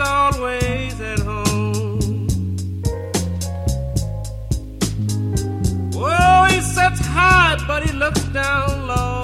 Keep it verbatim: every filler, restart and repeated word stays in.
always at home. Oh, he sits high, but he looks down low.